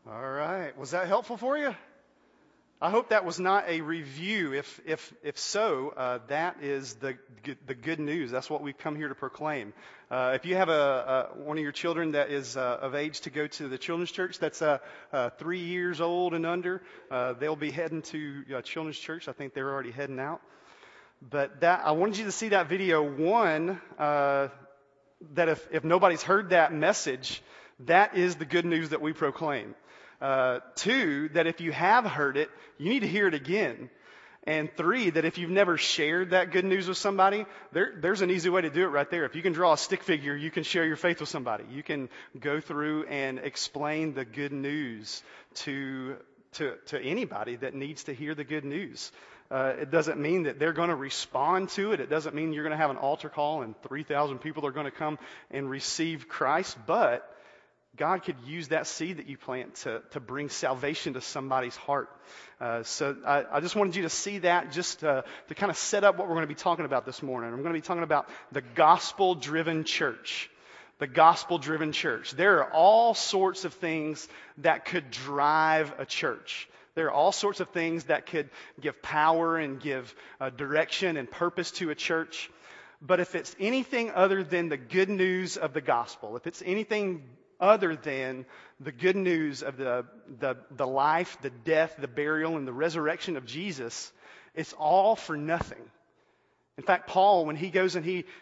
All right. Was that helpful for you? I hope that was not a review. If so, that is the good news. That's what we've come here to proclaim. If you have one of your children that is of age to go to the children's church, that's 3 years old and under, they'll be heading to children's church. I think they're already heading out. But I wanted you to see that video. One, that if nobody's heard that message, that is the good news that we proclaim. Two, that if you have heard it, you need to hear it again. And three, that if you've never shared that good news with somebody, there's an easy way to do it right there. If you can draw a stick figure, you can share your faith with somebody. You can go through and explain the good news to anybody that needs to hear the good news. It doesn't mean that they're going to respond to it. It doesn't mean you're going to have an altar call and 3,000 people are going to come and receive Christ. But God could use that seed that you plant to bring salvation to somebody's heart. So I just wanted you to see that just to kind of set up what we're going to be talking about this morning. I'm going to be talking about the gospel-driven church. The gospel-driven church. There are all sorts of things that could drive a church. There are all sorts of things that could give power and give direction and purpose to a church. But if it's anything other than the good news of the gospel, if it's anything other than the good news of the life, the death, the burial, and the resurrection of Jesus, it's all for nothing. In fact, Paul, when he goes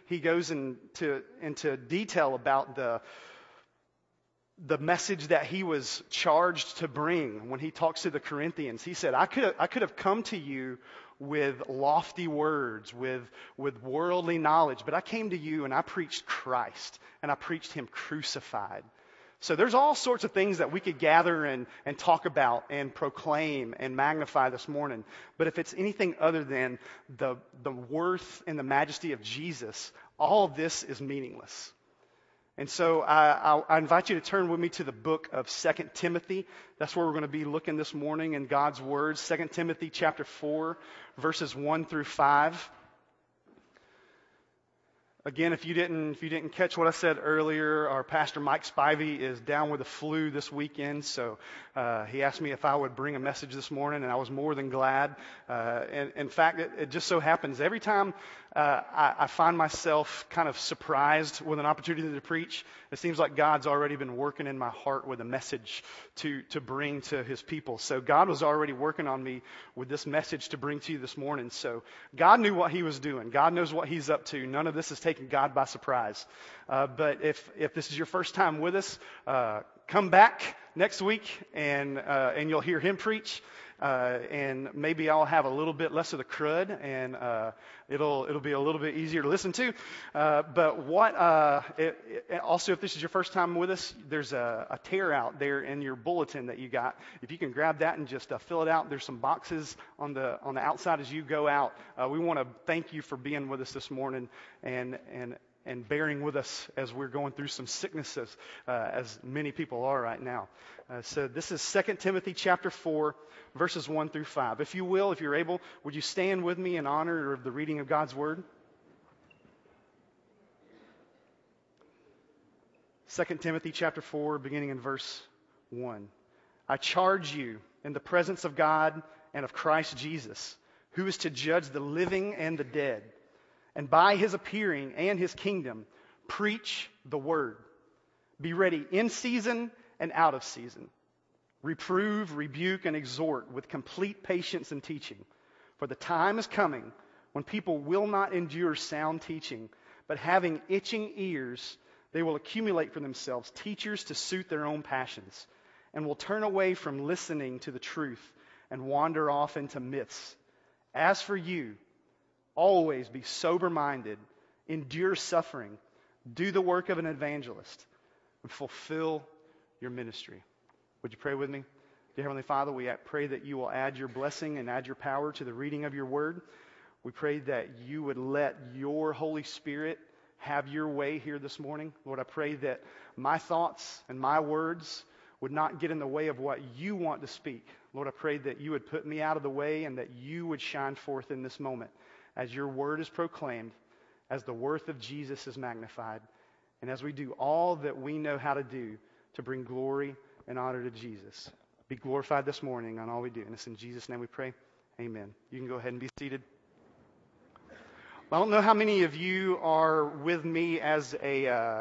into detail about the message that he was charged to bring, when he talks to the Corinthians, he said, I could have come to you with lofty words, with worldly knowledge, but I came to you and I preached Christ, and I preached Him crucified. So there's all sorts of things that we could gather and talk about and proclaim and magnify this morning. But if it's anything other than the worth and the majesty of Jesus, all of this is meaningless. And so I invite you to turn with me to the book of 2 Timothy. That's where we're going to be looking this morning in God's Word. 2 Timothy chapter 4, verses 1 through 5. Again, if you didn't catch what I said earlier, our pastor Mike Spivey is down with the flu this weekend, so he asked me if I would bring a message this morning, and I was more than glad. And in fact, it just so happens every time I find myself kind of surprised with an opportunity to preach, it seems like God's already been working in my heart with a message to bring to His people. So God was already working on me with this message to bring to you this morning. So God knew what He was doing. God knows what He's up to. None of this is taking God by surprise. But if this is your first time with us, come back next week and you'll hear him preach. And maybe I'll have a little bit less of the crud, and it'll be a little bit easier to listen to. But also, if this is your first time with us, there's a tear out there in your bulletin that you got. If you can grab that and just fill it out, there's some boxes on the outside as you go out. We want to thank you for being with us this morning and bearing with us as we're going through some sicknesses, as many people are right now. So this is 2 Timothy chapter 4, verses 1 through 5. If you will, if you're able, would you stand with me in honor of the reading of God's Word? 2 Timothy chapter 4, beginning in verse 1. I charge you in the presence of God and of Christ Jesus, who is to judge the living and the dead. And by His appearing and His kingdom, preach the word. Be ready in season and out of season. Reprove, rebuke, and exhort with complete patience and teaching. For the time is coming when people will not endure sound teaching, but having itching ears, they will accumulate for themselves teachers to suit their own passions, and will turn away from listening to the truth and wander off into myths. As for you, always be sober-minded, endure suffering, do the work of an evangelist, and fulfill your ministry. Would you pray with me? Dear Heavenly Father, we pray that you will add your blessing and add your power to the reading of your word. We pray that you would let your Holy Spirit have your way here this morning. Lord, I pray that my thoughts and my words would not get in the way of what you want to speak. Lord, I pray that you would put me out of the way and that you would shine forth in this moment as your word is proclaimed, as the worth of Jesus is magnified, and as we do all that we know how to do to bring glory and honor to Jesus. Be glorified this morning on all we do. And it's in Jesus' name we pray. Amen. You can go ahead and be seated. I don't know how many of you are with me as a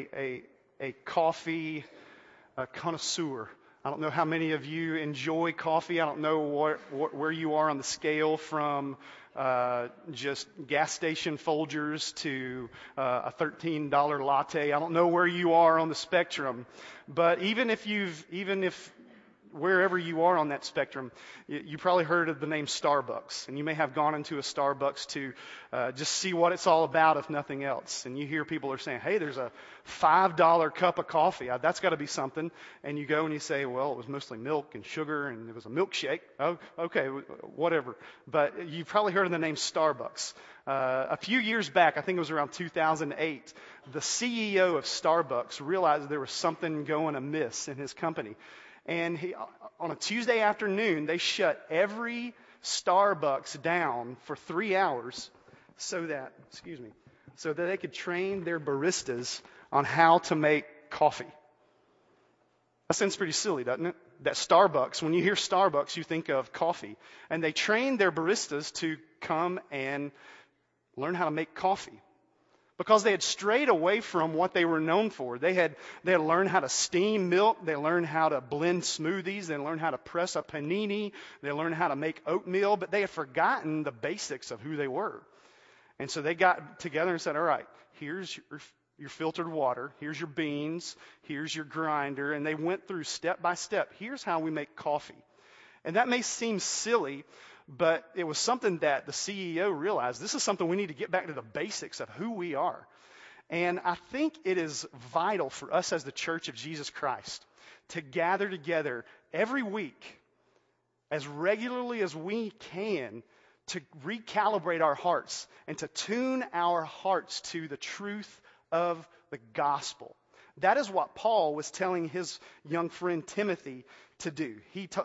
coffee connoisseur. I don't know how many of you enjoy coffee. I don't know where you are on the scale from just gas station Folgers to a $13 latte. I don't know where you are on the spectrum, but even if wherever you are on that spectrum, you probably heard of the name Starbucks, and you may have gone into a Starbucks to just see what it's all about, if nothing else. And you hear people are saying, hey, there's a $5 cup of coffee. That's got to be something. And you go and you say, well, it was mostly milk and sugar, and it was a milkshake. Oh, okay, whatever. But you've probably heard of the name Starbucks. A few years back, I think it was around 2008, the CEO of Starbucks realized there was something going amiss in his company. And on a Tuesday afternoon, they shut every Starbucks down for 3 hours so that they could train their baristas on how to make coffee. That sounds pretty silly, doesn't it? That Starbucks, when you hear Starbucks, you think of coffee. And they trained their baristas to come and learn how to make coffee. Because they had strayed away from what they were known for. They had learned how to steam milk. They learned how to blend smoothies. They learned how to press a panini. They learned how to make oatmeal. But they had forgotten the basics of who they were. And so they got together and said, all right, here's your filtered water. Here's your beans. Here's your grinder. And they went through step by step. Here's how we make coffee. And that may seem silly, but it was something that the CEO realized, this is something we need to get back to the basics of who we are. And I think it is vital for us as the Church of Jesus Christ to gather together every week as regularly as we can to recalibrate our hearts and to tune our hearts to the truth of the gospel. That is what Paul was telling his young friend Timothy to do.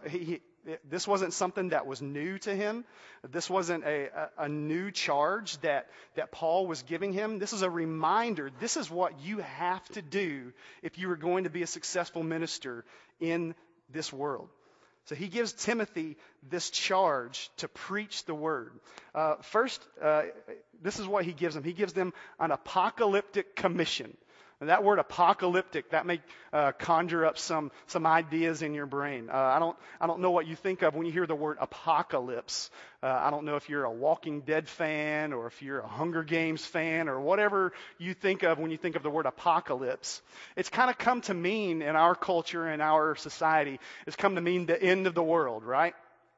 This wasn't something that was new to him. This wasn't a new charge that Paul was giving him. This is a reminder. This is what you have to do if you are going to be a successful minister in this world. So he gives Timothy this charge to preach the word. First, this is what he gives them. He gives them an apocalyptic commission. And that word apocalyptic, that may conjure up some ideas in your brain. I don't know what you think of when you hear the word apocalypse. I don't know if you're a Walking Dead fan or if you're a Hunger Games fan or whatever you think of when you think of the word apocalypse. It's kind of come to mean in our culture and our society, it's come to mean the end of the world, right?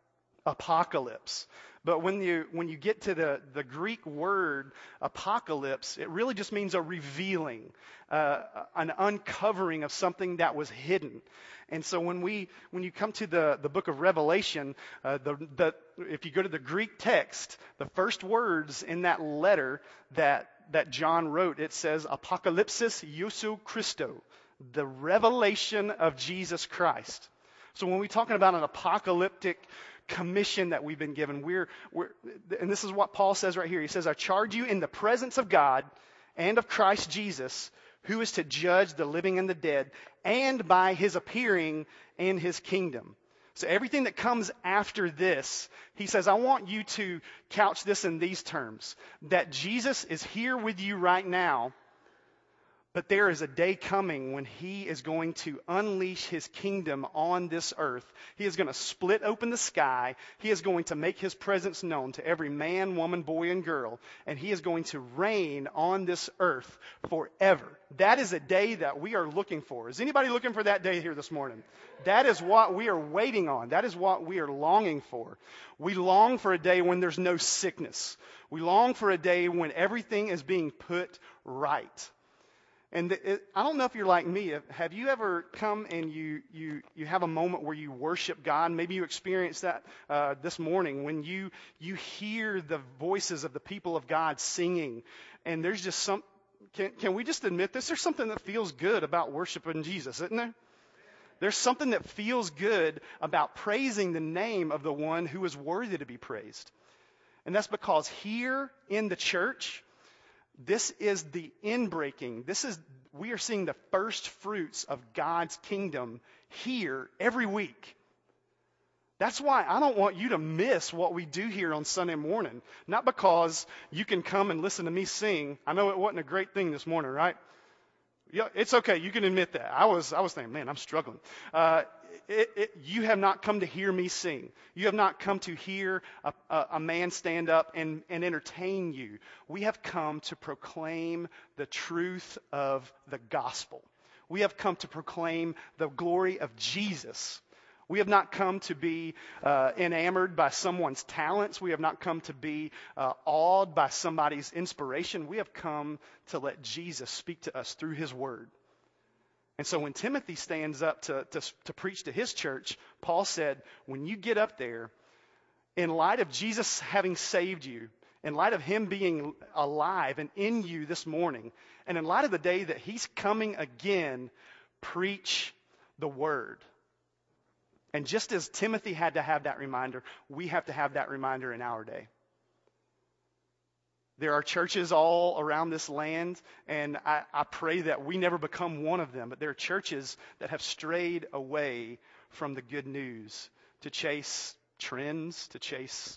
Apocalypse. But when you get to the Greek word apocalypse, it really just means a revealing, an uncovering of something that was hidden. And so when you come to the book of Revelation, if you go to the Greek text, the first words in that letter that John wrote, it says Apocalypsis Iesu Christo, the revelation of Jesus Christ. So when we're talking about an apocalyptic commission that we've been given, and this is what Paul says right here. He says, I charge you in the presence of God and of Christ Jesus, who is to judge the living and the dead, and by his appearing in his kingdom. So everything that comes after this, he says, I want you to couch this in these terms, that Jesus is here with you right now, but there is a day coming when he is going to unleash his kingdom on this earth. He is going to split open the sky. He is going to make his presence known to every man, woman, boy, and girl. And he is going to reign on this earth forever. That is a day that we are looking for. Is anybody looking for that day here this morning? That is what we are waiting on. That is what we are longing for. We long for a day when there's no sickness. We long for a day when everything is being put right. And I don't know if you're like me. Have you ever come and you have a moment where you worship God? Maybe you experienced that this morning when you hear the voices of the people of God singing. And there's just can we just admit this? There's something that feels good about worshiping Jesus, isn't there? There's something that feels good about praising the name of the one who is worthy to be praised. And that's because here in the church, this is the inbreaking. We are seeing the first fruits of God's kingdom here every week. That's why I don't want you to miss what we do here on Sunday morning. Not because you can come and listen to me sing. I know it wasn't a great thing this morning, right? Yeah, it's okay. You can admit that. I was thinking, man, I'm struggling. You have not come to hear me sing. You have not come to hear a man stand up and entertain you. We have come to proclaim the truth of the gospel. We have come to proclaim the glory of Jesus. We have not come to be enamored by someone's talents. We have not come to be awed by somebody's inspiration. We have come to let Jesus speak to us through his word. And so when Timothy stands up to preach to his church, Paul said, when you get up there, in light of Jesus having saved you, in light of him being alive and in you this morning, and in light of the day that he's coming again, preach the word. And just as Timothy had to have that reminder, we have to have that reminder in our day. There are churches all around this land, and I pray that we never become one of them. But there are churches that have strayed away from the good news to chase trends, to chase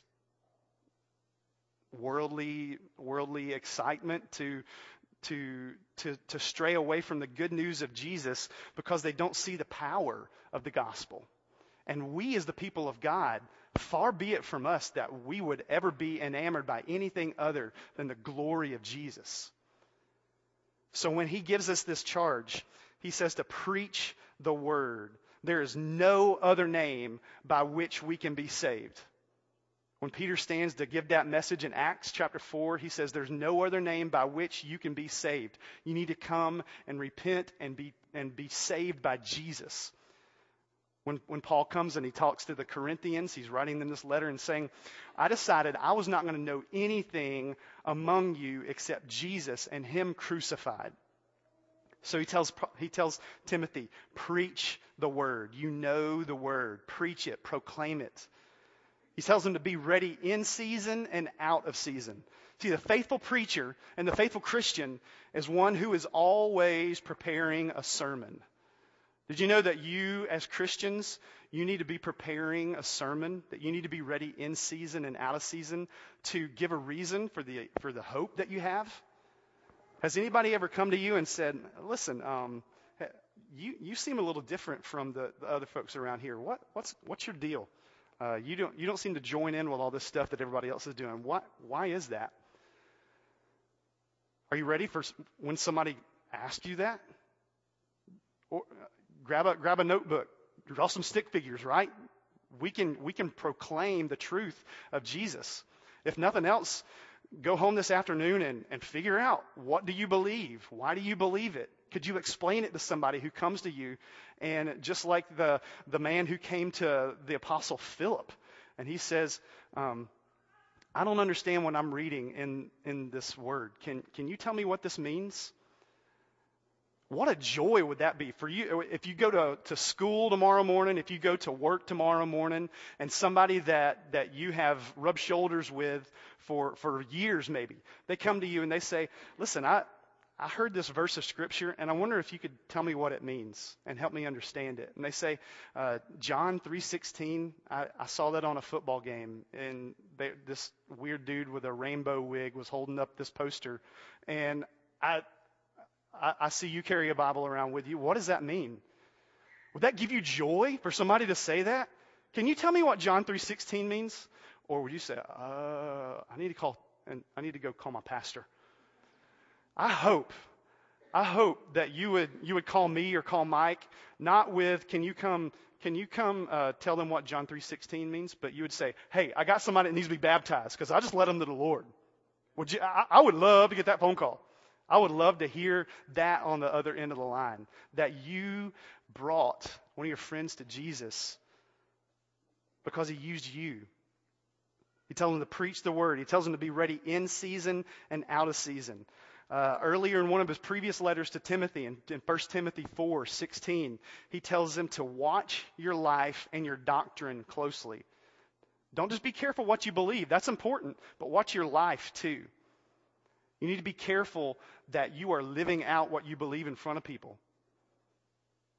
worldly excitement, to stray away from the good news of Jesus because they don't see the power of the gospel. And we as the people of God, far be it from us that we would ever be enamored by anything other than the glory of Jesus. So when he gives us this charge, he says to preach the word. There is no other name by which we can be saved. When Peter stands to give that message in Acts chapter 4, he says there's no other name by which you can be saved. You need to come and repent and be saved by Jesus. When Paul comes and he talks to the Corinthians, he's writing them this letter and saying, I decided I was not going to know anything among you except Jesus and him crucified. So he tells Timothy, preach the word. You know the word. Preach it. Proclaim it. He tells him to be ready in season and out of season. See, the faithful preacher and the faithful Christian is one who is always preparing a sermon. Did you know that you, as Christians, you need to be preparing a sermon, that you need to be ready in season and out of season to give a reason for the hope that you have? Has anybody ever come to you and said, listen, you seem a little different from the other folks around here. What's your deal? You don't seem to join in with all this stuff that everybody else is doing. Why is that? Are you ready for when somebody asks you that? Or grab a notebook, draw some stick figures, right? We can proclaim the truth of Jesus. If nothing else, go home this afternoon and figure out, what do you believe? Why do you believe it? Could you explain it to somebody who comes to you? And just like the man who came to the Apostle Philip, and he says, I don't understand what I'm reading in this word. Can you tell me what this means? What a joy would that be for you if you go to school tomorrow morning, if you go to work tomorrow morning, and somebody that you have rubbed shoulders with for years maybe, they come to you and they say, listen, I heard this verse of Scripture, and I wonder if you could tell me what it means and help me understand it. And they say, John 3:16, I saw that on a football game, and this weird dude with a rainbow wig was holding up this poster, and I see you carry a Bible around with you. What does that mean? Would that give you joy for somebody to say that? Can you tell me what John 3:16 means? Or would you say, I need to go call my pastor? I hope that you would call me or call Mike, not with, can you come tell them what John 3:16 means? But you would say, hey, I got somebody that needs to be baptized because I just led them to the Lord. Would you? I would love to get that phone call. I would love to hear that on the other end of the line, that you brought one of your friends to Jesus because he used you. He tells them to preach the word. He tells them to be ready in season and out of season. Earlier in one of his previous letters to Timothy, in 1 Timothy 4:16, he tells them to watch your life and your doctrine closely. Don't just be careful what you believe. That's important. But watch your life too. You need to be careful that you are living out what you believe in front of people.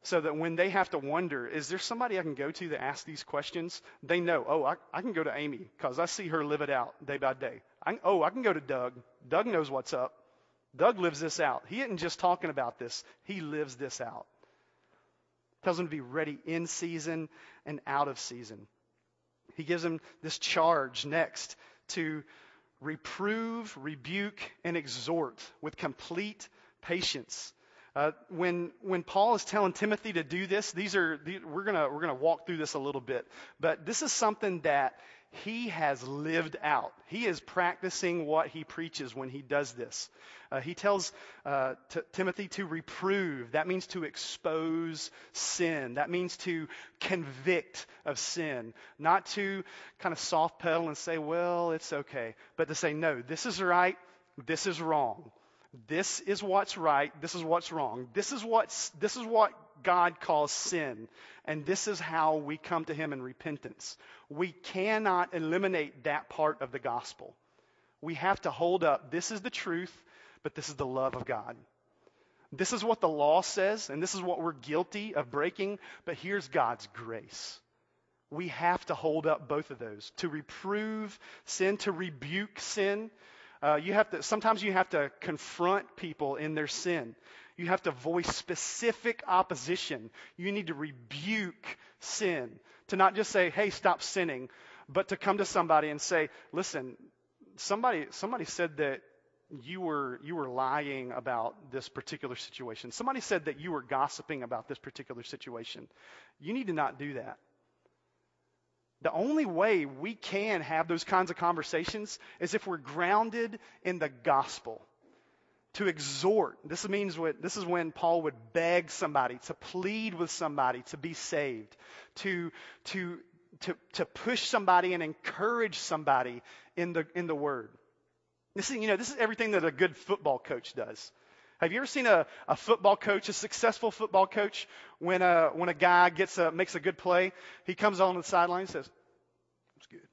So that when they have to wonder, is there somebody I can go to ask these questions? They know, I can go to Amy because I see her live it out day by day. I can go to Doug. Doug knows what's up. Doug lives this out. He isn't just talking about this. He lives this out. Tells them to be ready in season and out of season. He gives them this charge next to reprove, rebuke, and exhort with complete patience. When Paul is telling Timothy to do this, we're gonna walk through this a little bit, but this is something that he has lived out. He is practicing what he preaches when he does this. He tells Timothy to reprove. That means to expose sin. That means to convict of sin. Not to kind of soft pedal and say, well, it's okay. But to say, no, this is right, this is wrong. This is what's right, this is what's wrong. This is what God calls sin. And this is how we come to him in repentance. We cannot eliminate that part of the gospel. We have to hold up, this is the truth, but this is the love of God. This is what the law says, and this is what we're guilty of breaking, but here's God's grace. We have to hold up both of those. To reprove sin, to rebuke sin. Sometimes you have to confront people in their sin. You have to voice specific opposition. You need to rebuke sin. To not just say, hey, stop sinning, but to come to somebody and say, listen, somebody said that you were lying about this particular situation. Somebody said that you were gossiping about this particular situation. You need to not do that. The only way we can have those kinds of conversations is if we're grounded in the gospel. To exhort, this is when Paul would beg somebody, to plead with somebody to be saved, to push somebody and encourage somebody in the word. This is everything that a good football coach does. Have you ever seen a football coach, a successful football coach, when a guy makes a good play, he comes on the sideline and says, "It's good."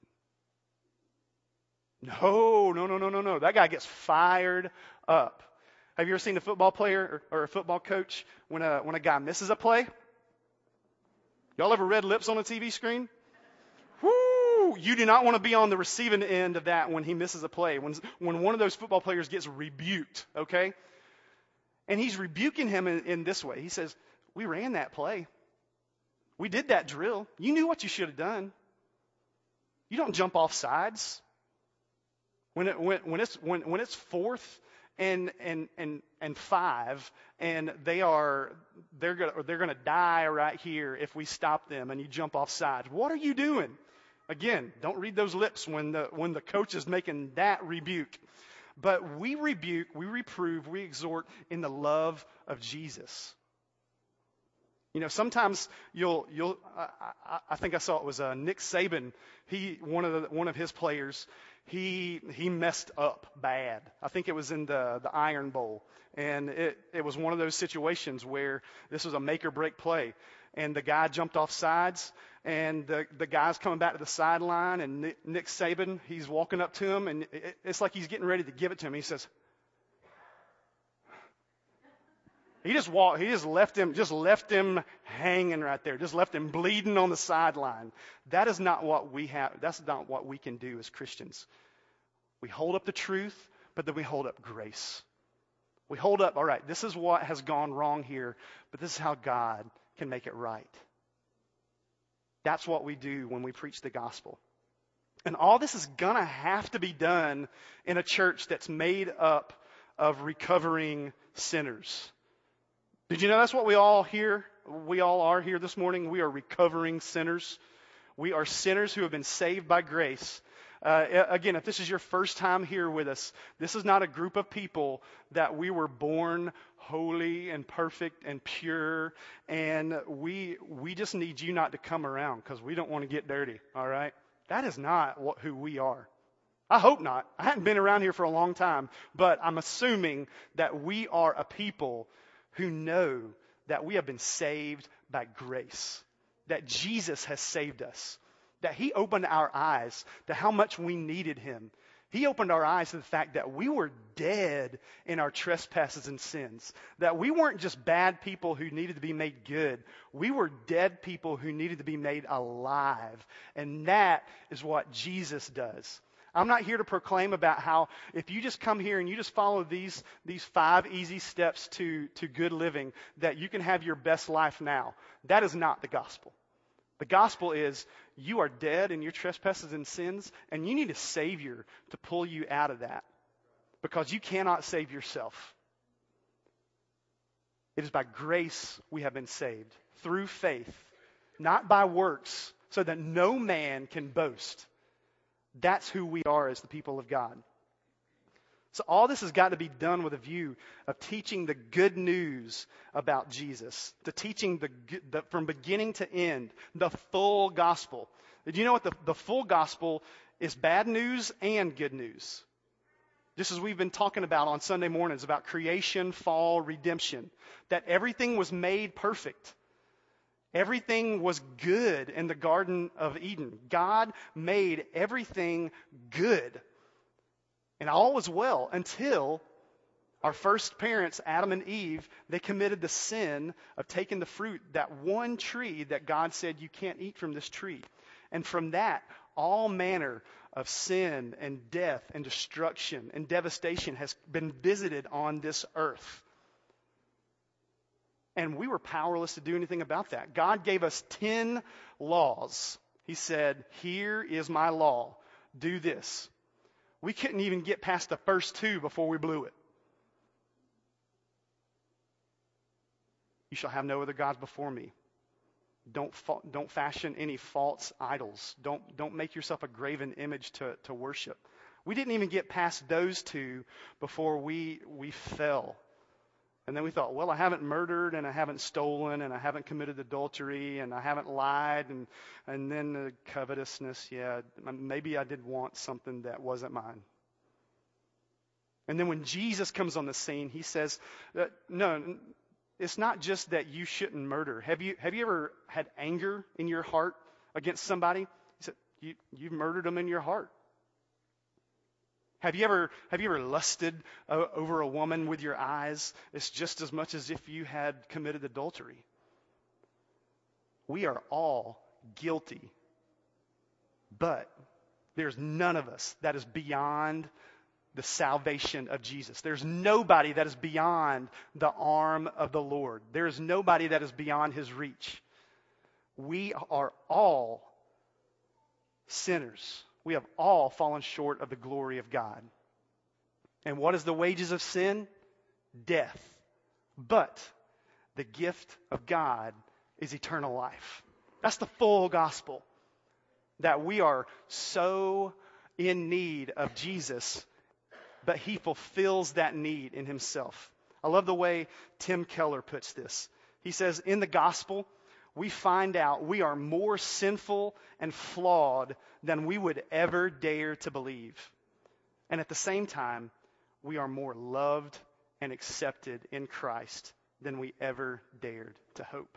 No. That guy gets fired up. Have you ever seen a football player or a football coach when a guy misses a play? Y'all ever read lips on a TV screen? Woo! You do not want to be on the receiving end of that when he misses a play. When one of those football players gets rebuked, okay? And he's rebuking him in this way. He says, we ran that play. We did that drill. You knew what you should have done. You don't jump off sides. When it's fourth and 5, and they're gonna die right here if we stop them, and you jump off sides. What are you doing? Again, don't read those lips when the coach is making that rebuke. But we rebuke, we reprove, we exhort in the love of Jesus. Sometimes I think I saw it was Nick Saban. One of his players. He messed up bad. I think it was in the Iron Bowl. And it was one of those situations where this was a make or break play. And the guy jumped off sides, and the guy's coming back to the sideline, and Nick Saban, he's walking up to him, and it's like he's getting ready to give it to him. He says, he just left him hanging right there, just left him bleeding on the sideline. That is not what we have. That's not what we can do as Christians. We hold up the truth, but then we hold up grace. We hold up, all right, this is what has gone wrong here, but this is how God can make it right. That's what we do when we preach the gospel. And all this is going to have to be done in a church that's made up of recovering sinners. Did you know that's what we all are here this morning? We are recovering sinners. We are sinners who have been saved by grace. Again, if this is your first time here with us, this is not a group of people that we were born holy and perfect and pure, and we just need you not to come around because we don't want to get dirty, all right? That is not who we are. I hope not. I haven't been around here for a long time, but I'm assuming that we are a people who know that we have been saved by grace, that Jesus has saved us, that he opened our eyes to how much we needed him. He opened our eyes to the fact that we were dead in our trespasses and sins, that we weren't just bad people who needed to be made good. We were dead people who needed to be made alive. And that is what Jesus does. I'm not here to proclaim about how if you just come here and you just follow these 5 easy steps to good living, that you can have your best life now. That is not the gospel. The gospel is you are dead in your trespasses and sins, and you need a Savior to pull you out of that because you cannot save yourself. It is by grace we have been saved, through faith, not by works, so that no man can boast. That's who we are as the people of God. So all this has got to be done with a view of teaching the good news about Jesus, to teaching the from beginning to end, the full gospel. Did you know what the full gospel is? Bad news and good news. Just as we've been talking about on Sunday mornings about creation, fall, redemption, that everything was made perfect. Everything was good in the Garden of Eden. God made everything good. And all was well until our first parents, Adam and Eve, they committed the sin of taking the fruit, that one tree that God said you can't eat from this tree. And from that, all manner of sin and death and destruction and devastation has been visited on this earth. And we were powerless to do anything about that. God gave us 10 laws. He said, here is my law. Do this. We couldn't even get past the first 2 before we blew it. You shall have no other gods before me. Don't fashion any false idols. Don't make yourself a graven image to worship. We didn't even get past those 2 before we fell. And then we thought, well, I haven't murdered, and I haven't stolen, and I haven't committed adultery, and I haven't lied, and then the covetousness, yeah, maybe I did want something that wasn't mine. And then when Jesus comes on the scene, he says, no, it's not just that you shouldn't murder. Have you ever had anger in your heart against somebody? He said, you've murdered them in your heart. Have you ever lusted over a woman with your eyes? It's just as much as if you had committed adultery. We are all guilty. But there's none of us that is beyond the salvation of Jesus. There's nobody that is beyond the arm of the Lord. There is nobody that is beyond his reach. We are all sinners. We have all fallen short of the glory of God. And what is the wages of sin? Death. But the gift of God is eternal life. That's the full gospel. That we are so in need of Jesus, but he fulfills that need in himself. I love the way Tim Keller puts this. He says, in the gospel, we find out we are more sinful and flawed than we would ever dare to believe. And at the same time, we are more loved and accepted in Christ than we ever dared to hope.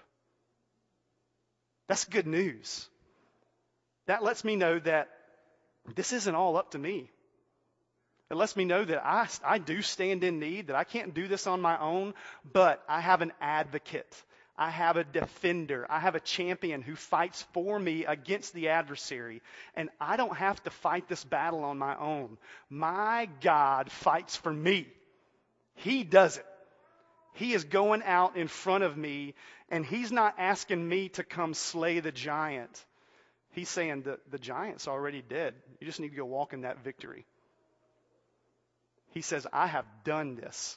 That's good news. That lets me know that this isn't all up to me. It lets me know that I do stand in need, that I can't do this on my own, but I have an advocate. I have a defender. I have a champion who fights for me against the adversary. And I don't have to fight this battle on my own. My God fights for me. He does it. He is going out in front of me, and he's not asking me to come slay the giant. He's saying the giant's already dead. You just need to go walk in that victory. He says, I have done this.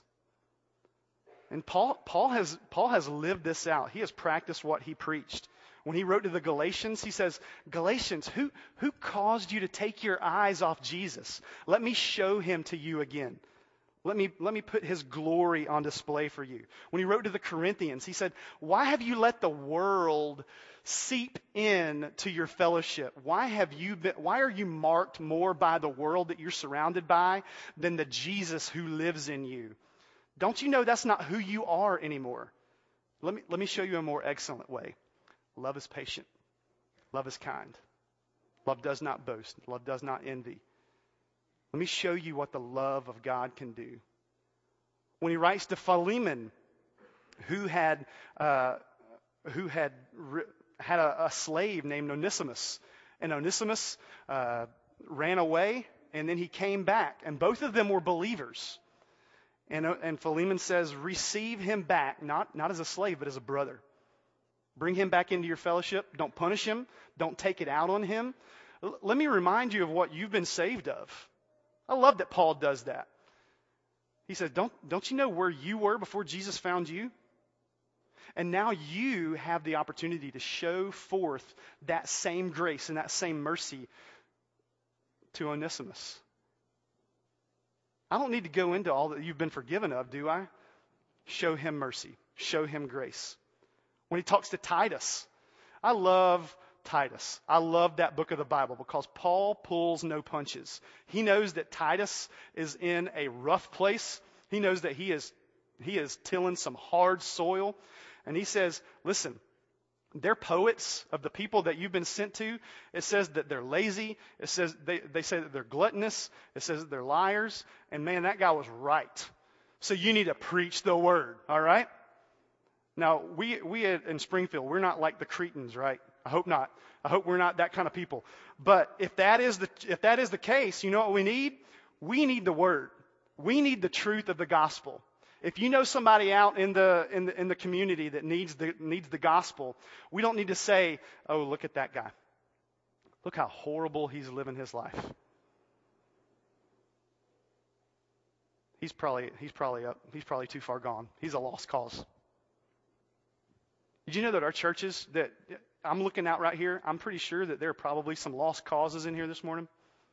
And Paul has lived this out. He has practiced what he preached. When he wrote to the Galatians, he says, Galatians, who caused you to take your eyes off Jesus? Let me show him to you again. Let me put his glory on display for you. When he wrote to the Corinthians, he said, why have you let the world seep in to your fellowship? Why are you marked more by the world that you're surrounded by than the Jesus who lives in you? Don't you know that's not who you are anymore? Let me show you a more excellent way. Love is patient. Love is kind. Love does not boast. Love does not envy. Let me show you what the love of God can do. When he writes to Philemon, who had a slave named Onesimus, and Onesimus ran away, and then he came back, and both of them were believers. And Philemon says, receive him back, not as a slave, but as a brother. Bring him back into your fellowship. Don't punish him. Don't take it out on him. Let me remind you of what you've been saved of. I love that Paul does that. He says, don't you know where you were before Jesus found you? And now you have the opportunity to show forth that same grace and that same mercy to Onesimus. I don't need to go into all that you've been forgiven of, do I? Show him mercy. Show him grace. When he talks to Titus, I love Titus. I love that book of the Bible because Paul pulls no punches. He knows that Titus is in a rough place. He knows that he is tilling some hard soil. And he says, listen, they're poets of the people that you've been sent to. It says that they're lazy. It says they say that they're gluttonous. It says that they're liars. And man, that guy was right. So you need to preach the word, all right? Now, we in Springfield, we're not like the Cretans, right? I hope not. I hope we're not that kind of people. But if that is the case, you know what we need? We need the word. We need the truth of the gospel. If you know somebody out in the community that needs the gospel, we don't need to say, "Oh, look at that guy. Look how horrible he's living his life. He's probably too far gone. He's a lost cause." Did you know that our churches, that I'm looking out right here, I'm pretty sure that there are probably some lost causes in here this morning?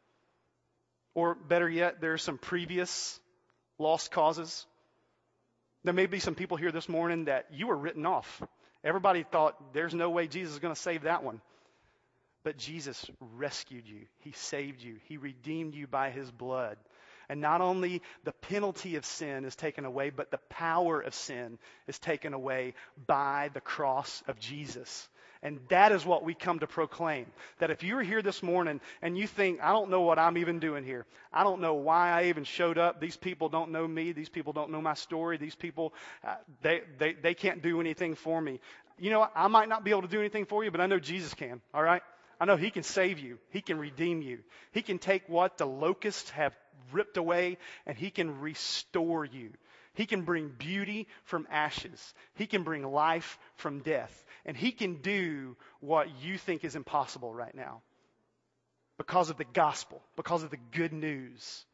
Or better yet, there are some previous lost causes. There may be some people here this morning that you were written off. Everybody thought there's no way Jesus is going to save that one. But Jesus rescued you. He saved you. He redeemed you by his blood. And not only the penalty of sin is taken away, but the power of sin is taken away by the cross of Jesus. And that is what we come to proclaim. That if you're here this morning and you think, I don't know what I'm even doing here. I don't know why I even showed up. These people don't know me. These people don't know my story. These people, they can't do anything for me. You know, I might not be able to do anything for you, but I know Jesus can, all right? I know he can save you. He can redeem you. He can take what the locusts have ripped away and he can restore you. He can bring beauty from ashes. He can bring life from death. And he can do what you think is impossible right now because of the gospel, because of the good news.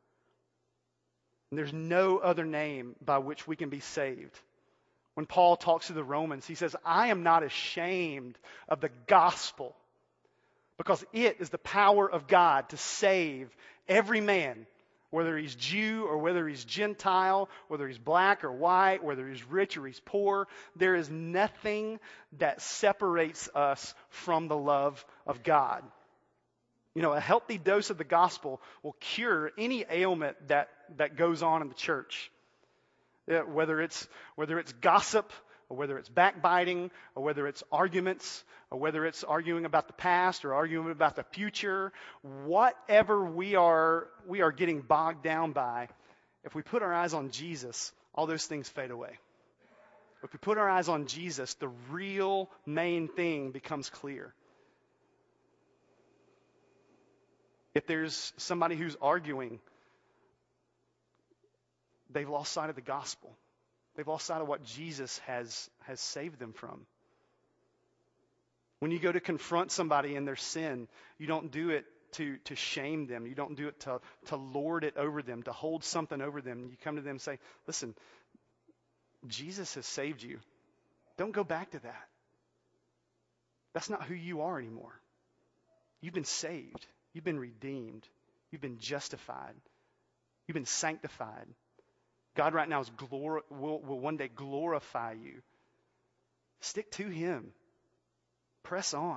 And there's no other name by which we can be saved. When Paul talks to the Romans, he says, I am not ashamed of the gospel because it is the power of God to save every man, whether he's Jew or whether he's Gentile, whether he's black or white, whether he's rich or he's poor. There is nothing that separates us from the love of God. You know, a healthy dose of the gospel will cure any ailment that goes on in the church. Whether it's gossip, or whether it's backbiting, or whether it's arguments, or whether it's arguing about the past or arguing about the future, whatever we are getting bogged down by, if we put our eyes on Jesus, all those things fade away. If we put our eyes on Jesus, the real main thing becomes clear. If there's somebody who's arguing, they've lost sight of the gospel. They've lost sight of what Jesus has saved them from. When you go to confront somebody in their sin, you don't do it to shame them. You don't do it to lord it over them, to hold something over them. You come to them and say, listen, Jesus has saved you. Don't go back to that. That's not who you are anymore. You've been saved. You've been redeemed. You've been justified. You've been sanctified. God right now will one day glorify you. Stick to him. Press on.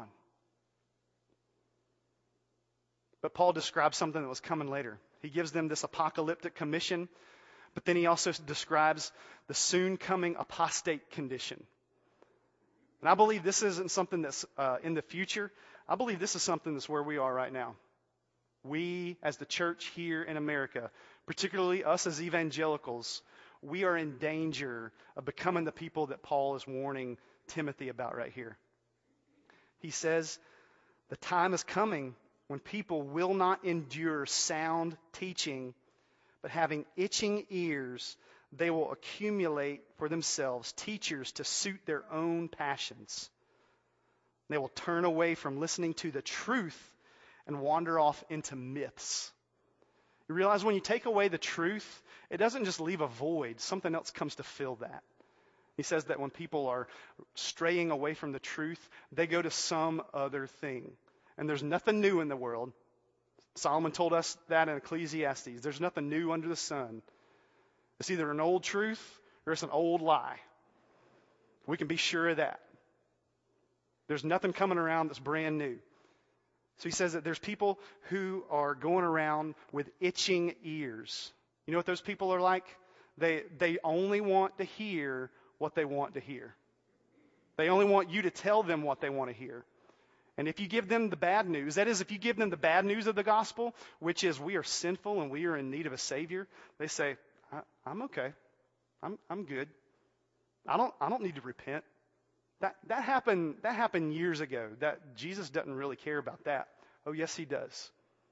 But Paul describes something that was coming later. He gives them this apocalyptic commission, but then he also describes the soon coming apostate condition. And I believe this isn't something that's in the future. I believe this is something that's where we are right now. We, as the church here in America, particularly us as evangelicals, we are in danger of becoming the people that Paul is warning Timothy about right here. He says, the time is coming when people will not endure sound teaching, but having itching ears, they will accumulate for themselves teachers to suit their own passions. They will turn away from listening to the truth and wander off into myths. You realize when you take away the truth, it doesn't just leave a void. Something else comes to fill that. He says that when people are straying away from the truth, they go to some other thing. And there's nothing new in the world. Solomon told us that in Ecclesiastes. There's nothing new under the sun. It's either an old truth or it's an old lie. We can be sure of that. There's nothing coming around that's brand new. So he says that there's people who are going around with itching ears. You know what those people are like? They only want to hear what they want to hear. They only want you to tell them what they want to hear. And if you give them the bad news, that is, if you give them the bad news of the gospel, which is we are sinful and we are in need of a Savior, they say, I'm okay. I'm good. I don't need to repent. That happened years ago. That Jesus doesn't really care about that. Oh, yes, he does.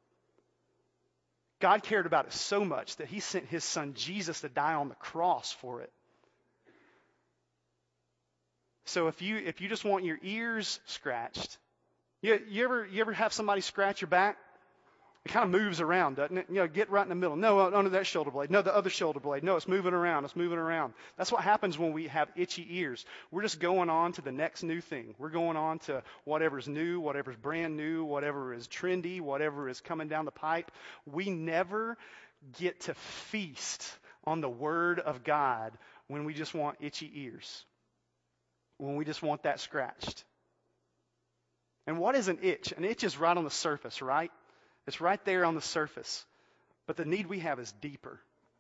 God cared about it so much that he sent his son Jesus to die on the cross for it. So if you just want your ears scratched, you ever have somebody scratch your back? It kind of moves around, doesn't it? You know, get right in the middle. No, under that shoulder blade. No, the other shoulder blade. No, it's moving around. It's moving around. That's what happens when we have itchy ears. We're just going on to the next new thing. We're going on to whatever's new, whatever's brand new, whatever is trendy, whatever is coming down the pipe. We never get to feast on the Word of God when we just want itchy ears, when we just want that scratched. And what is an itch? An itch is right on the surface, right? It's right there on the surface. But the need we have is deeper.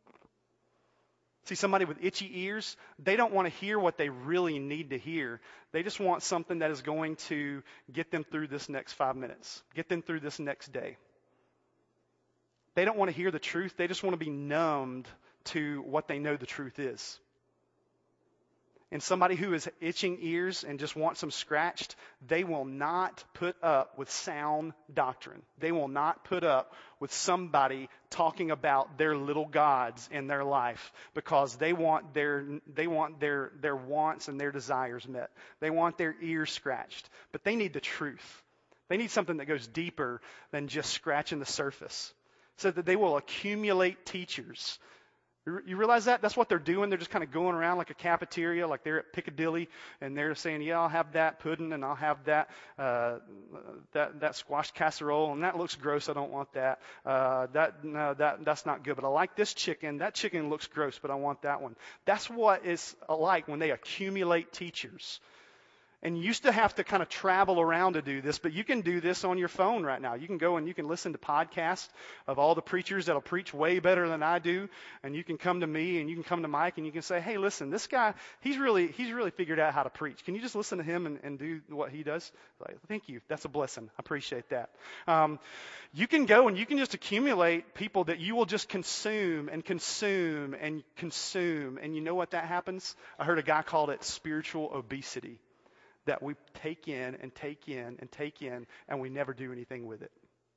See, somebody with itchy ears, they don't want to hear what they really need to hear. They just want something that is going to get them through this next 5 minutes, get them through this next day. They don't want to hear the truth. They just want to be numbed to what they know the truth is. And somebody who is itching ears and just wants them scratched, they will not put up with sound doctrine. They will not put up with somebody talking about their little gods in their life because they want their wants and their desires met. They want their ears scratched. But they need the truth. They need something that goes deeper than just scratching the surface. So that they will accumulate teachers. You realize that? That's what they're doing. They're just kind of going around like a cafeteria, like they're at Piccadilly, and they're saying, yeah, I'll have that pudding, and I'll have that squash casserole, and that looks gross. I don't want that. That's not good. But I like this chicken. That chicken looks gross, but I want that one. That's what it's like when they accumulate teachers. And you used to have to kind of travel around to do this, but you can do this on your phone right now. You can go and you can listen to podcasts of all the preachers that'll preach way better than I do. And you can come to me and you can come to Mike and you can say, hey, listen, this guy, he's really figured out how to preach. Can you just listen to him and do what he does? Like, thank you. That's a blessing. I appreciate that. You can go and you can just accumulate people that you will just consume and consume and consume. And you know what that happens? I heard a guy called it spiritual obesity. That we take in and take in and take in, and we never do anything with it.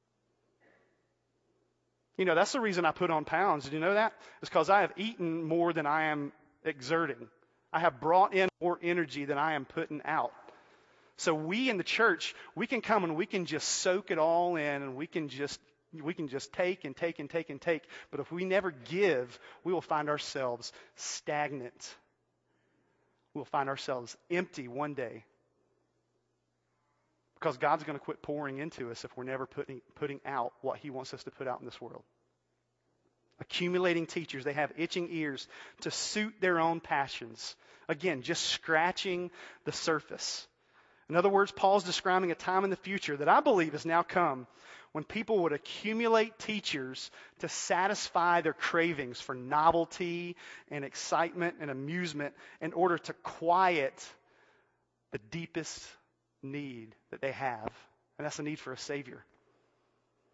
You know, that's the reason I put on pounds. Did you know that? It's because I have eaten more than I am exerting. I have brought in more energy than I am putting out. So we in the church, we can come and we can just soak it all in, and we can just take and take and take and take. But if we never give, we will find ourselves stagnant. We'll find ourselves empty one day. Because God's going to quit pouring into us if we're never putting out what he wants us to put out in this world. Accumulating teachers, they have itching ears to suit their own passions. Again, just scratching the surface. In other words, Paul's describing a time in the future that I believe has now come when people would accumulate teachers to satisfy their cravings for novelty and excitement and amusement in order to quiet the deepest need that they have, and that's the need for a Savior.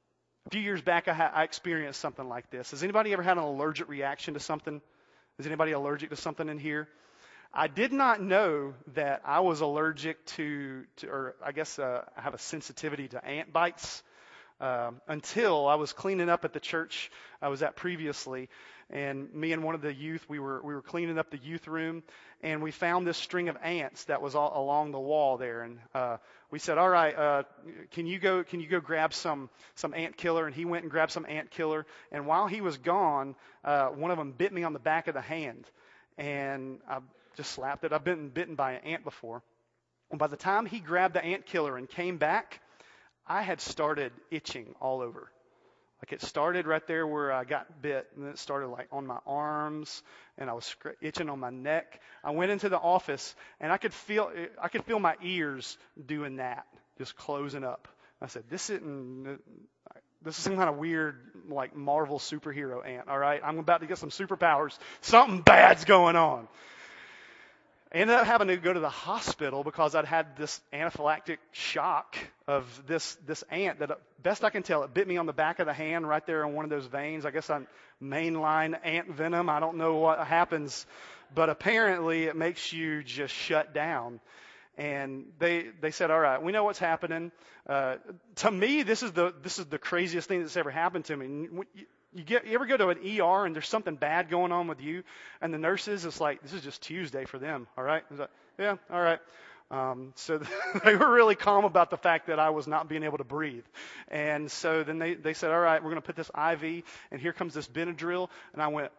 A few years back, I experienced something like this. Has anybody ever had an allergic reaction to something? Is anybody allergic to something in here? I did not know that I was allergic or I guess I have a sensitivity to ant bites until I was cleaning up at the church I was at previously. And me and one of the youth, we were cleaning up the youth room, and we found this string of ants that was all along the wall there. And we said, "All right, can you go grab some ant killer?" And he went and grabbed some ant killer. And while he was gone, one of them bit me on the back of the hand, and I just slapped it. I've been bitten by an ant before. And by the time he grabbed the ant killer and came back, I had started itching all over. Like it started right there where I got bit, and then it started like on my arms, and I was itching on my neck. I went into the office, and I could feel my ears doing that, just closing up. I said, this is some kind of weird, like Marvel superhero ant, all right? I'm about to get some superpowers. Something bad's going on. I ended up having to go to the hospital because I'd had this anaphylactic shock of this ant that, best I can tell, it bit me on the back of the hand right there on one of those veins. I guess I'm mainline ant venom. I don't know what happens, but apparently it makes you just shut down. And they said, "All right, we know what's happening." To me, this is the craziest thing that's ever happened to me. You ever go to an ER and there's something bad going on with you, and the nurses, it's like, this is just Tuesday for them, all right? It's like, yeah, all right. So they were really calm about the fact that I was not being able to breathe. And so then they said, "All right, we're going to put this IV, and here comes this Benadryl." And I went,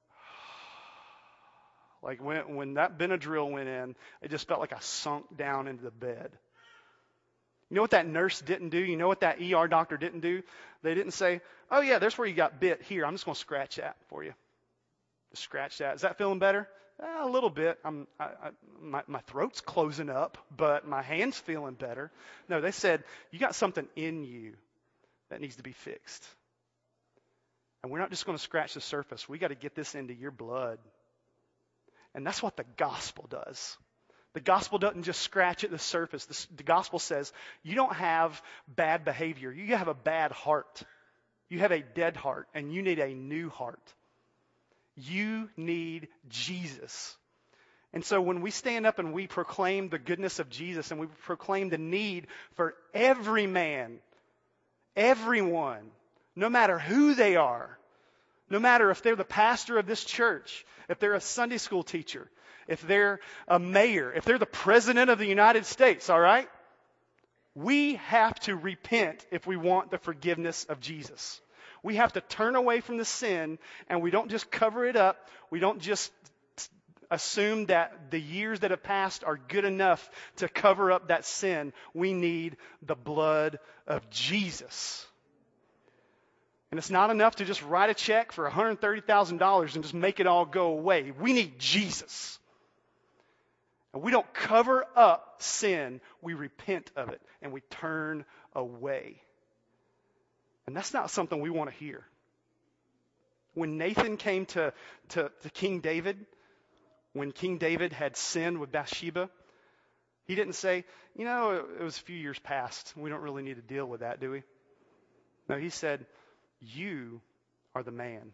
like when that Benadryl went in, it just felt like I sunk down into the bed. You know what that nurse didn't do? You know what that ER doctor didn't do? They didn't say, "Oh, yeah, there's where you got bit. Here, I'm just going to scratch that for you." Just scratch that. Is that feeling better? A little bit. My throat's closing up, but my hand's feeling better. No, they said, "You got something in you that needs to be fixed. And we're not just going to scratch the surface. We got to get this into your blood." And that's what the gospel does. The gospel doesn't just scratch at the surface. The gospel says you don't have bad behavior. You have a bad heart. You have a dead heart, and you need a new heart. You need Jesus. And so when we stand up and we proclaim the goodness of Jesus, and we proclaim the need for every man, everyone, no matter who they are, no matter if they're the pastor of this church, if they're a Sunday school teacher, if they're a mayor, if they're the president of the United States, all right? We have to repent if we want the forgiveness of Jesus. We have to turn away from the sin, and we don't just cover it up. We don't just assume that the years that have passed are good enough to cover up that sin. We need the blood of Jesus. And it's not enough to just write a check for $130,000 and just make it all go away. We need Jesus. And we don't cover up sin. We repent of it, and we turn away. And that's not something we want to hear. When Nathan came to King David, when King David had sinned with Bathsheba, he didn't say, it was a few years past. We don't really need to deal with that, do we? No, he said, "You are the man.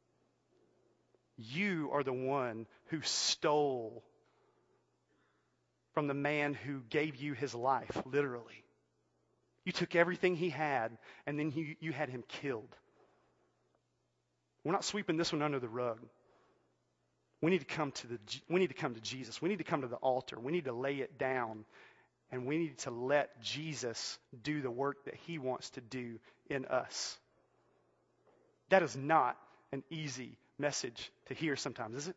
You are the one who stole from the man who gave you his life, literally. You took everything he had, and then you had him killed." We're not sweeping this one under the rug. We need to come to Jesus. We need to come to the altar. We need to lay it down, and we need to let Jesus do the work that he wants to do in us. That is not an easy message to hear sometimes, is it?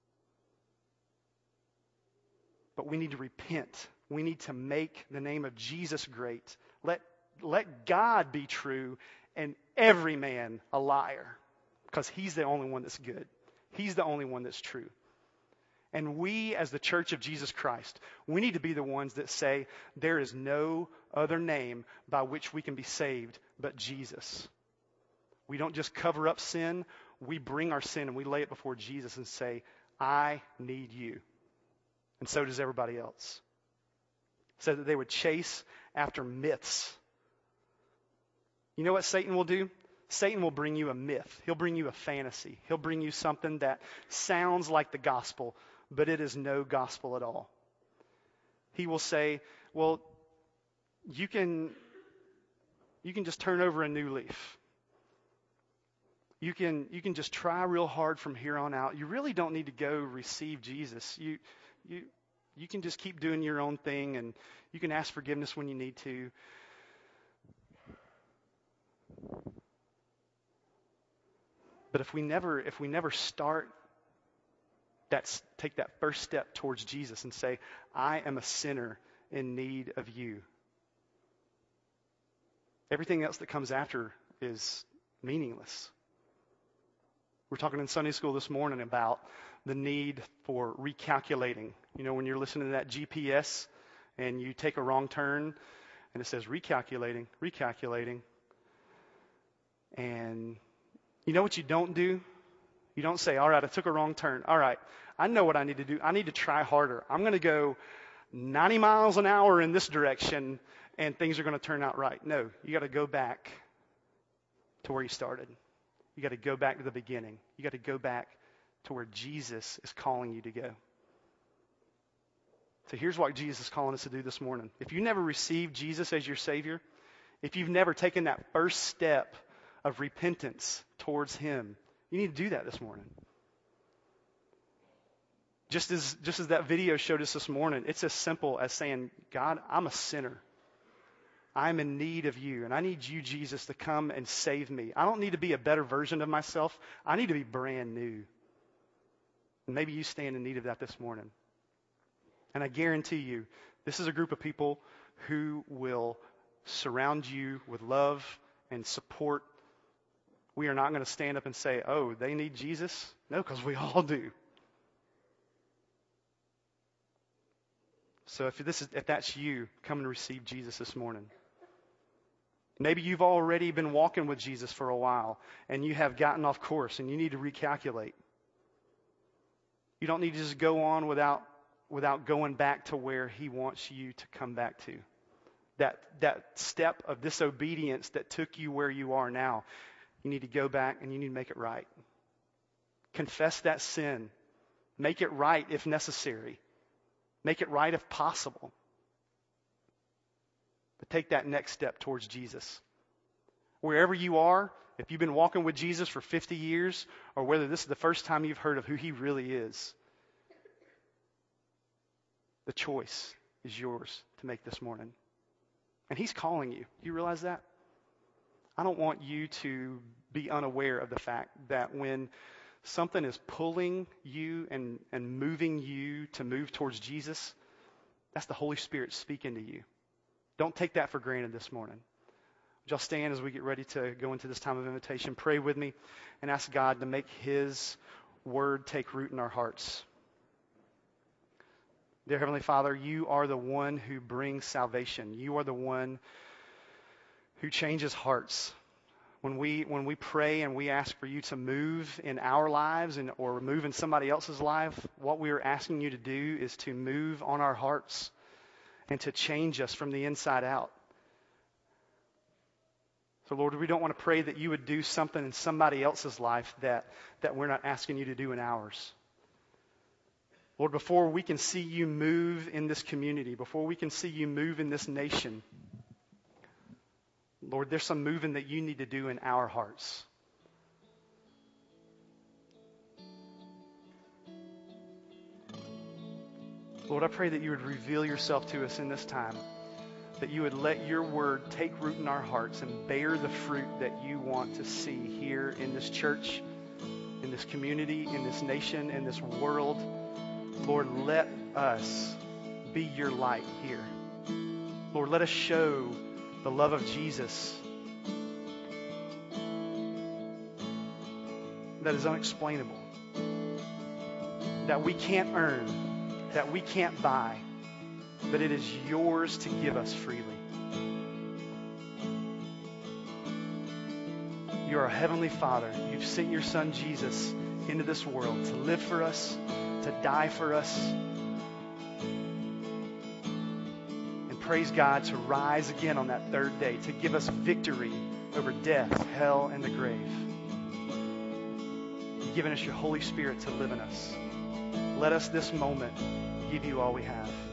But we need to repent. We need to make the name of Jesus great. Let God be true and every man a liar, because he's the only one that's good. He's the only one that's true. And we, as the church of Jesus Christ, we need to be the ones that say there is no other name by which we can be saved but Jesus. We don't just cover up sin. We bring our sin and we lay it before Jesus and say, "I need you." And so does everybody else. So that they would chase after myths. You know what Satan will do? Satan will bring you a myth. He'll bring you a fantasy. He'll bring you something that sounds like the gospel, but it is no gospel at all. He will say, well, you can just turn over a new leaf. You can just try real hard from here on out. You really don't need to go receive Jesus. You can just keep doing your own thing, and you can ask forgiveness when you need to. But if we never start take that first step towards Jesus and say, I am a sinner in need of you, everything else that comes after is meaningless. We're talking in Sunday school this morning about the need for recalculating. You know, when you're listening to that GPS and you take a wrong turn and it says recalculating. And you know what you don't do? You don't say, all right, I took a wrong turn. All right, I know what I need to do. I need to try harder. I'm going to go 90 miles an hour in this direction and things are going to turn out right. No, you got to go back to where you started. You got to go back to the beginning. You got to go back to where Jesus is calling you to go. So here's what Jesus is calling us to do this morning. If you never received Jesus as your Savior, if you've never taken that first step of repentance towards Him, you need to do that this morning. Just as that video showed us this morning, it's as simple as saying, God, I'm a sinner. I'm in need of you, and I need you, Jesus, to come and save me. I don't need to be a better version of myself. I need to be brand new. And maybe you stand in need of that this morning. And I guarantee you, this is a group of people who will surround you with love and support. We are not going to stand up and say, oh, they need Jesus. No, because we all do. So if that's you, come and receive Jesus this morning. Maybe you've already been walking with Jesus for a while and you have gotten off course and you need to recalculate. You don't need to just go on without going back to where He wants you to come back to. That step of disobedience that took you where you are now, you need to go back and you need to make it right. Confess that sin. Make it right if necessary. Make it right if possible. But take that next step towards Jesus. Wherever you are, if you've been walking with Jesus for 50 years, or whether this is the first time you've heard of who He really is, the choice is yours to make this morning. And He's calling you. Do you realize that? I don't want you to be unaware of the fact that when something is pulling you and moving you to move towards Jesus, that's the Holy Spirit speaking to you. Don't take that for granted this morning. Would y'all stand as we get ready to go into this time of invitation? Pray with me and ask God to make His word take root in our hearts. Dear Heavenly Father, you are the one who brings salvation. You are the one who changes hearts. When we pray and we ask for you to move in our lives or move in somebody else's life, what we are asking you to do is to move on our hearts and to change us from the inside out. So Lord, we don't want to pray that you would do something in somebody else's life that we're not asking you to do in ours. Lord, before we can see you move in this community, before we can see you move in this nation, Lord, there's some moving that you need to do in our hearts. Lord, I pray that you would reveal yourself to us in this time, that you would let your word take root in our hearts and bear the fruit that you want to see here in this church, in this community, in this nation, in this world. Lord, let us be your light here. Lord, let us show the love of Jesus that is unexplainable, that we can't earn, that we can't buy, but it is yours to give us freely. You are a heavenly Father. You've sent your Son Jesus into this world to live for us, to die for us, and praise God, to rise again on that third day, to give us victory over death, hell, and the grave. You've given us your Holy Spirit to live in us. Let us this moment give you all we have.